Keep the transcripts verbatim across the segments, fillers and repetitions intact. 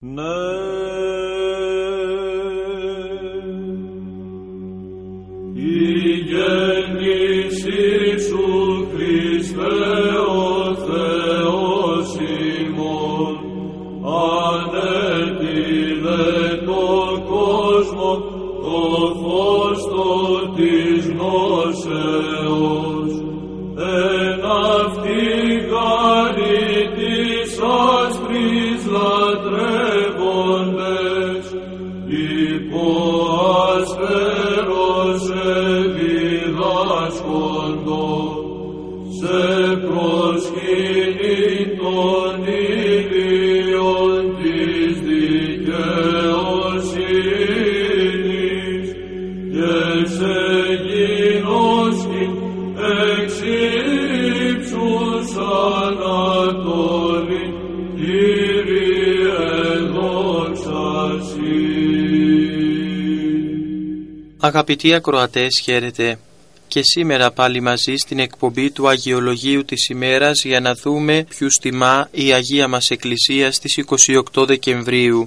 Αγαπητοί ακροατές, χαίρετε και σήμερα πάλι μαζί στην εκπομπή του Αγιολογίου της ημέρας για να δούμε ποιους τιμά η Αγία μας Εκκλησία στις είκοσι οκτώ Δεκεμβρίου.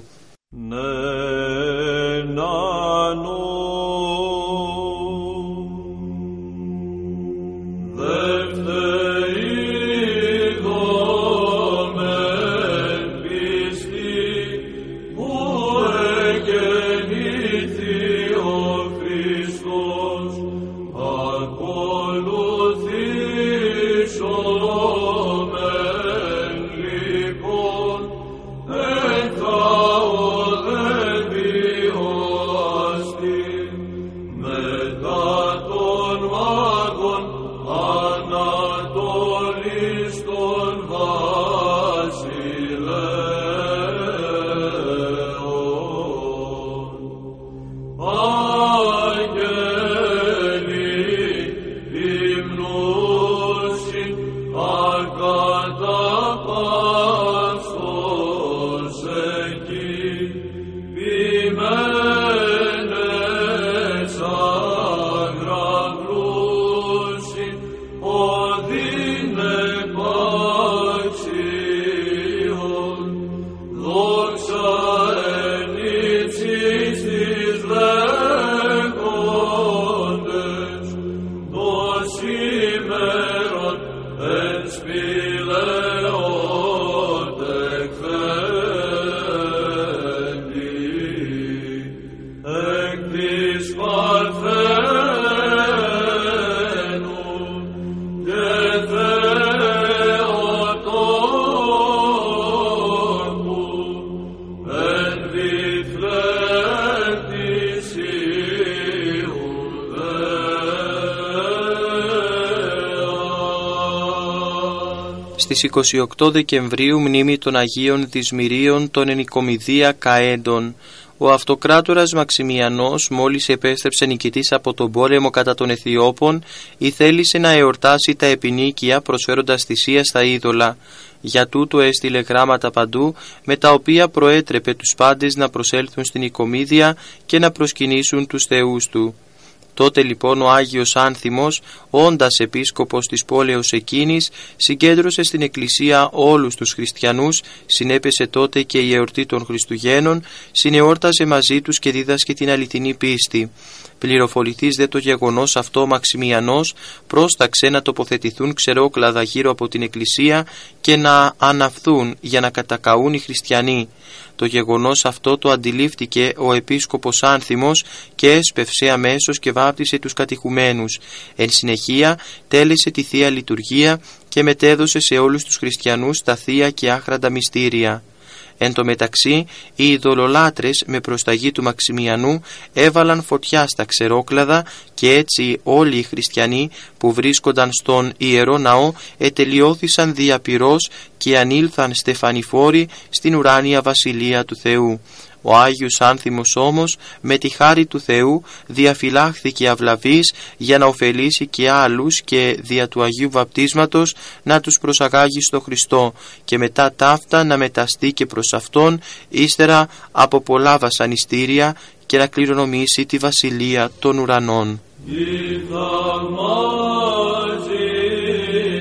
Στις είκοσι οκτώ Δεκεμβρίου μνήμη των Αγίων Δυσμυρίων των Ενικομιδία Καέντων. Ο αυτοκράτορας Μαξιμιανός, μόλις επέστρεψε νικητής από τον πόλεμο κατά των Αιθιώπων, ηθέλησε να εορτάσει τα επινίκια προσφέροντας θυσία στα είδωλα. Για τούτο έστειλε γράμματα παντού, με τα οποία προέτρεπε τους πάντες να προσέλθουν στην Οικομίδια και να προσκυνήσουν τους θεούς του. Τότε λοιπόν ο Άγιος Άνθιμος, όντας επίσκοπος της πόλεως εκείνης, συγκέντρωσε στην εκκλησία όλους τους χριστιανούς, συνέπεσε τότε και η εορτή των Χριστουγέννων, συνεόρταζε μαζί τους και δίδασκε την αληθινή πίστη. Πληροφορηθείς δε το γεγονός αυτό, ο Μαξιμιανός πρόσταξε να τοποθετηθούν ξερόκλαδα γύρω από την εκκλησία και να αναφθούν για να κατακαούν οι χριστιανοί. Το γεγονός αυτό το αντιλήφθηκε ο επίσκοπος Άνθιμος και έσπευσε αμέσως και βάπτισε τους κατηχουμένους. Εν συνεχεία τέλεσε τη Θεία Λειτουργία και μετέδωσε σε όλους τους χριστιανούς τα θεία και άχραντα μυστήρια. Εν τω μεταξύ, οι ειδωλολάτρες με προσταγή του Μαξιμιανού έβαλαν φωτιά στα ξερόκλαδα και έτσι όλοι οι χριστιανοί που βρίσκονταν στον Ιερό Ναό ετελειώθησαν διαπυρός και ανήλθαν στεφανιφόροι στην ουράνια βασιλεία του Θεού. Ο Άγιος Άνθιμος όμως με τη χάρη του Θεού διαφυλάχθηκε αυλαβής για να ωφελήσει και άλλους και δια του Αγίου Βαπτίσματος να τους προσαγάγει στο Χριστό και μετά ταύτα να μεταστεί και προς Αυτόν ύστερα από πολλά βασανιστήρια και να κληρονομήσει τη βασιλεία των ουρανών.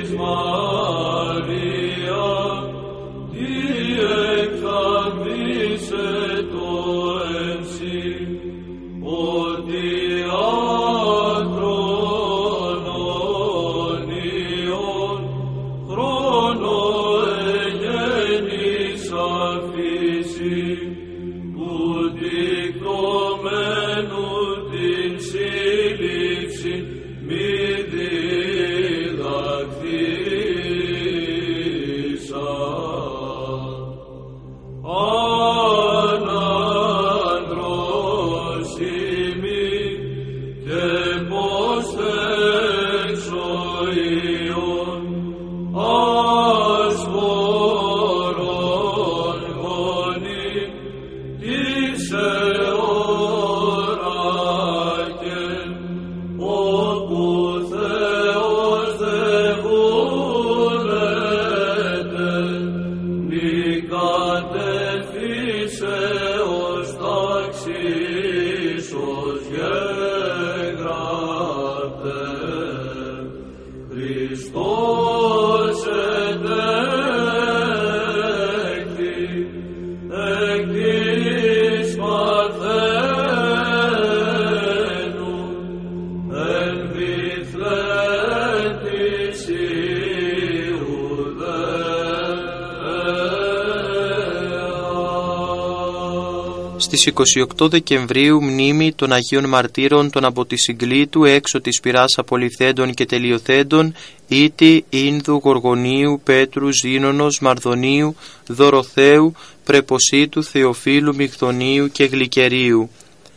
Maria, die Στις είκοσι οκτώ Δεκεμβρίου μνήμη των Αγίων Μαρτύρων των από τη Συγκλήτου έξω της πυράς απολυθέντων και τελειωθέντων Ήτη, Ίνδου, Γοργονίου, Πέτρου, Ζήνωνος, Μαρδονίου, Δωροθέου, Πρεποσίτου, Θεοφίλου, Μυγδονίου και Γλυκερίου.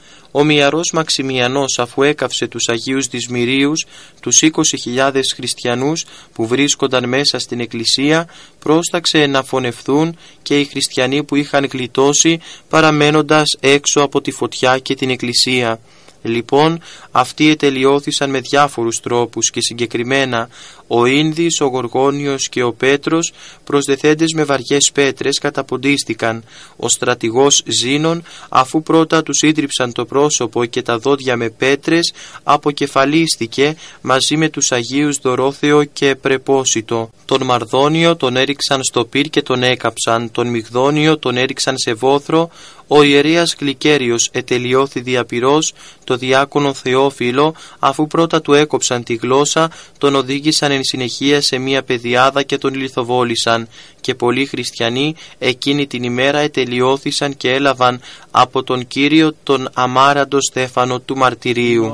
Ο Μιαρός Μαξιμιανός, αφού έκαυσε τους Αγίους Δυσμυρίους, τους είκοσι χιλιάδες χριστιανούς που βρίσκονταν μέσα στην εκκλησία, πρόσταξε να φωνευθούν και οι χριστιανοί που είχαν γλιτώσει παραμένοντας έξω από τη φωτιά και την εκκλησία. Λοιπόν, αυτοί ετελειώθησαν με διάφορους τρόπους και συγκεκριμένα ο Ίνδης, ο Γοργόνιος και ο Πέτρος, προσδεθέντες με βαριές πέτρες, καταποντίστηκαν. Ο στρατηγός Ζήνων, αφού πρώτα τους ίδρυψαν το πρόσωπο και τα δόντια με πέτρες, αποκεφαλίστηκε μαζί με τους Αγίους Δωρόθεο και Πρεπόσιτο. Τον Μαρδόνιο τον έριξαν στο πυρ και τον έκαψαν, τον Μυγδόνιο τον έριξαν σε βόθρο. Ο ιερέας Γλυκέριος ετελειώθη διαπυρός, το διάκονο Θεόφιλο, αφού πρώτα του έκοψαν τη γλώσσα, τον οδήγησαν εν συνεχεία σε μία πεδιάδα και τον λιθοβόλησαν. Και πολλοί χριστιανοί εκείνη την ημέρα ετελειώθησαν και έλαβαν από τον Κύριο τον αμάραντο στέφανο του μαρτυρίου.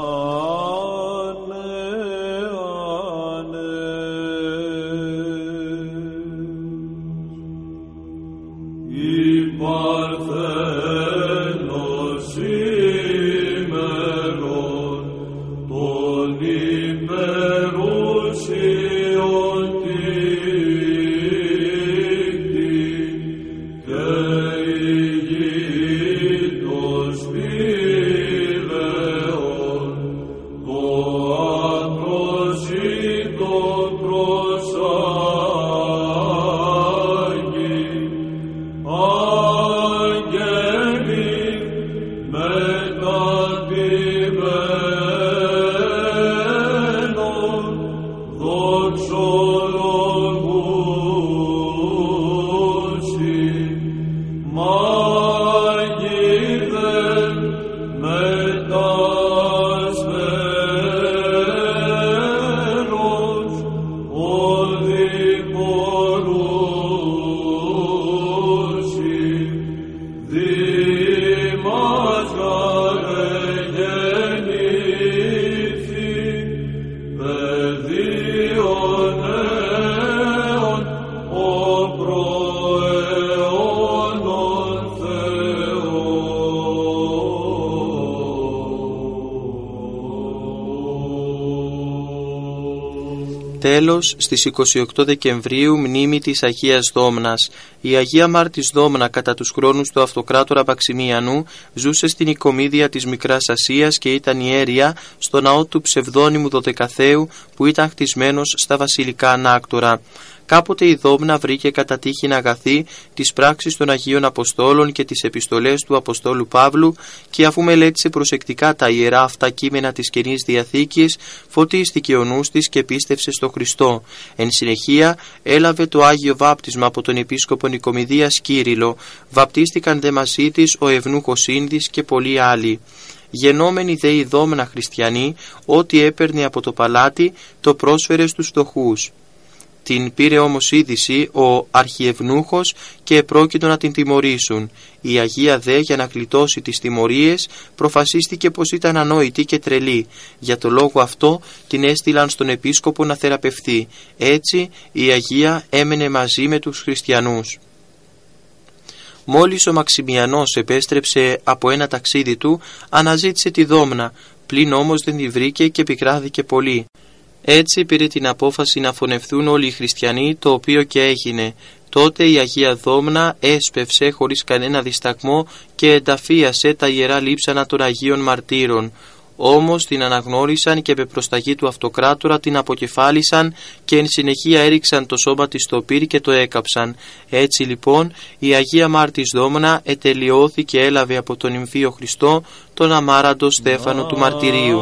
Τέλος, στις είκοσι οκτώ Δεκεμβρίου μνήμη της Αγίας Δόμνας. Η Αγία Μάρτης Δόμνα κατά τους χρόνους του Αυτοκράτορα Μαξιμιανού ζούσε στην Οικομίδια της Μικράς Ασίας και ήταν ιέρια στο ναό του ψευδόνυμου Δωδεκαθαίου που ήταν χτισμένος στα βασιλικά ανάκτορα. Κάποτε η Δόμνα βρήκε κατά τύχην αγαθή τις πράξεις των Αγίων Αποστόλων και τις επιστολές του Αποστόλου Παύλου και αφού μελέτησε προσεκτικά τα ιερά αυτά κείμενα της Καινής Διαθήκης, φωτίστηκε ο νους της και πίστευσε στο Χριστό. Εν συνεχεία έλαβε το Άγιο Βάπτισμα από τον Επίσκοπο Νικομηδίας Κύριλλο, βαπτίστηκαν δε μαζί της ο Ευνούχος Ίνδης και πολλοί άλλοι. Γενόμενοι δε οι δόμενα χριστιανοί, ό,τι έπαιρνε από το παλάτι, το πρόσφερε στους φτωχούς. Την πήρε όμως είδηση ο αρχιευνούχος και επρόκειτο να την τιμωρήσουν. Η Αγία δε, για να γλιτώσει τις τιμωρίες, προφασίστηκε πως ήταν ανόητη και τρελή. Για το λόγο αυτό την έστειλαν στον επίσκοπο να θεραπευθεί. Έτσι η Αγία έμενε μαζί με τους χριστιανούς. Μόλις ο Μαξιμιανός επέστρεψε από ένα ταξίδι του, αναζήτησε τη Δόμνα, πλην όμως δεν τη βρήκε και επικράθηκε πολύ. Έτσι πήρε την απόφαση να φωνευθούν όλοι οι χριστιανοί, το οποίο και έγινε. Τότε η Αγία Δόμνα έσπευσε χωρίς κανένα δισταγμό και ενταφίασε τα ιερά λείψανα των Αγίων Μαρτύρων. Όμως την αναγνώρισαν και με προσταγή του αυτοκράτορα την αποκεφάλισαν και εν συνεχεία έριξαν το σώμα της στο πύρ και το έκαψαν. Έτσι λοιπόν η Αγία Μάρτης Δόμνα ετελειώθη και έλαβε από τον Υμφίο Χριστό τον αμάραντο Στέφανο του Μαρτυρίου.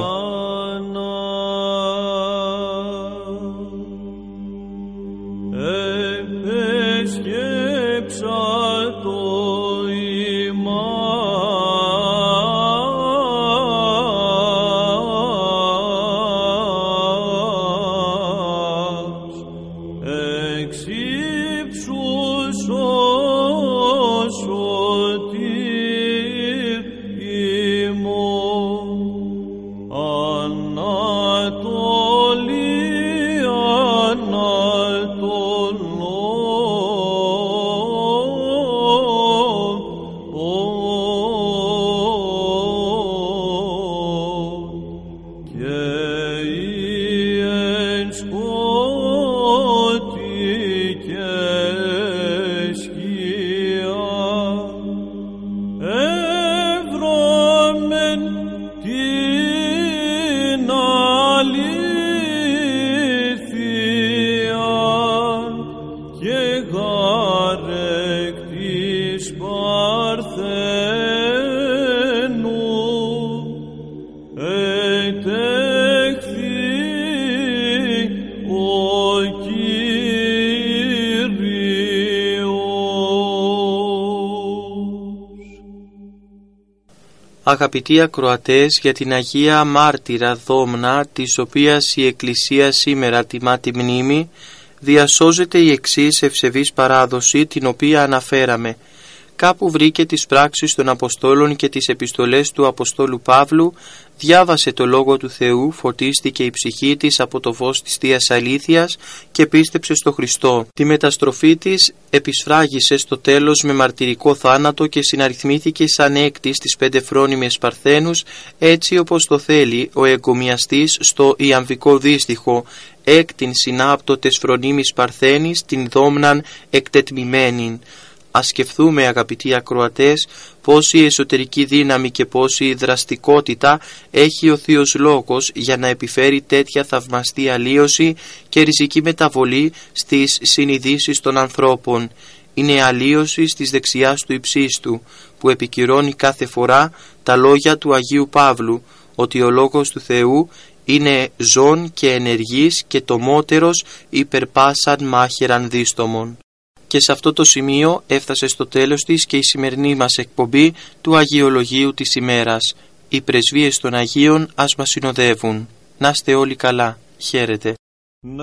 Αγαπητοί ακροατές, για την Αγία Μάρτυρα Δόμνα, της οποίας η Εκκλησία σήμερα τιμά τη μνήμη, διασώζεται η εξής ευσεβής παράδοση, την οποία αναφέραμε. Κάπου βρήκε τις πράξεις των Αποστόλων και τις επιστολές του Αποστόλου Παύλου, διάβασε το Λόγο του Θεού, φωτίστηκε η ψυχή της από το φως της Θείας Αλήθειας και πίστεψε στο Χριστό. Τη μεταστροφή της επισφράγισε στο τέλος με μαρτυρικό θάνατο και συναριθμήθηκε σαν έκτη στις πέντε φρόνιμες Παρθένους, έτσι όπως το θέλει ο εγκομιαστής στο Ιαμβικό Δίστιχο, έκτην συνάπτωτες φρονίμης Παρθένης, την Δόμναν εκτετμημένην. Ας σκεφτούμε, αγαπητοί ακροατές, πόση εσωτερική δύναμη και πόση δραστικότητα έχει ο Θείος Λόγος για να επιφέρει τέτοια θαυμαστή αλλίωση και ριζική μεταβολή στις συνειδήσεις των ανθρώπων. Είναι αλλίωση της δεξιάς του υψίστου, που επικυρώνει κάθε φορά τα λόγια του Αγίου Παύλου, ότι ο Λόγος του Θεού είναι ζών και ενεργής και τομότερος υπερπάσαν μάχαιραν δίστομον. Και σε αυτό το σημείο έφτασε στο τέλος της και η σημερινή μας εκπομπή του Αγιολογίου της ημέρας. Οι πρεσβείες των Αγίων ας μας συνοδεύουν. Να είστε όλοι καλά. Χαίρετε. Ναι.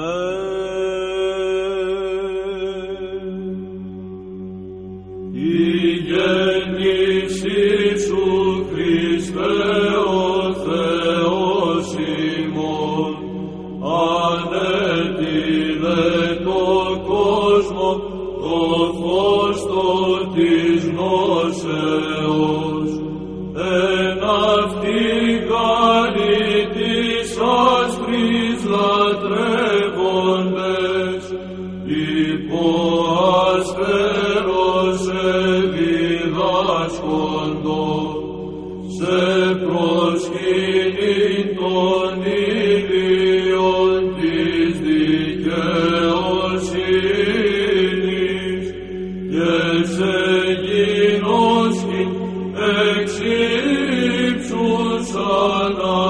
Η γέννησή σου, Χριστέ, ο Θεός ημών, ανέτειλε το κόσμο, το φως το της γνώσεως, εν αυτή κάνει της άσπρης λατρεύοντες, υπό αστέρος εδιδάσκοντο, σε προσκύνη των ήλιων της δικαιοσύνης, και σε γινώσκην εξ ύψους ανά